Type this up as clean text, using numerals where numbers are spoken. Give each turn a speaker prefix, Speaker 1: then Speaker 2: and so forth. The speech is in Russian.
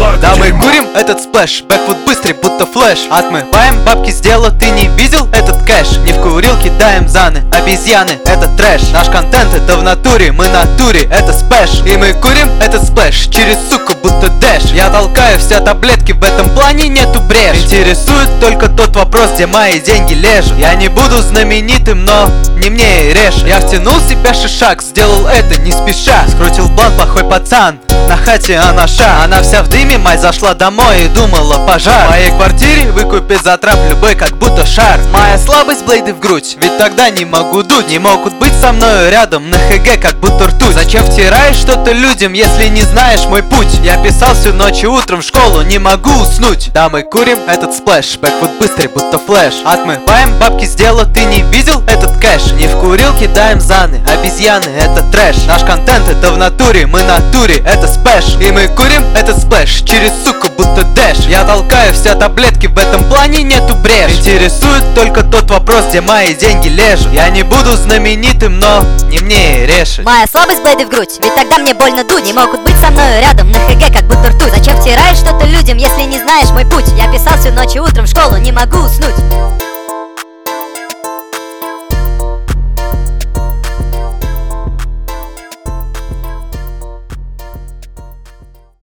Speaker 1: Да мы курим этот сплэш, бэкфут быстрый, будто флэш. Отмываем бабки с дела, ты не видел этот кэш? Не в курил, кидаем заны, обезьяны, это трэш. Наш контент это в натуре, мы на туре, это спэш. И мы курим этот сплэш, через суку будто дэш. Я толкаю все таблетки, в этом плане нету брешь. Интересует только тот вопрос, где мои деньги лежат. Я не буду знаменитым, но не мне и режь. Я втянул в себя шишак, сделал это не спеша. Скрутил блант, плохой пацан, на хате анаша. Она вся в дыме, мать зашла домой и думала пожар. В моей квартире выкупит за трап любой, как будто шар. Моя слабость блейды в грудь, ведь тогда не могу дуть. Не могут быть со мною рядом, на ХГ как будто ртуть. Зачем втираешь что-то людям, если не знаешь мой путь? Я писал всю ночь и утром в школу, не могу уснуть. Да мы курим этот сплэш, бэкфут быстрый, будто флэш. Отмываем бабки с дела, ты не видел этот кэш? Не в курил, кидаем заны, обезьяны, это трэш. Наш контент это в натуре, мы на туре, это спэш. И мы курим этот сплэш, через суку будто дэш. Я толкаю все таблетки, в этом плане нету брешь. Интересует только тот вопрос, где мои деньги лежат. Я не буду знаменитым, но не мне и решить.
Speaker 2: Моя слабость блейды в грудь, ведь тогда мне больно дуть. Не могут быть со мною рядом, на ХГ как будто ртуть. Зачем втираешь что-то людям, если не знаешь мой путь? Я писал всю ночь и утром в школу, не могу уснуть.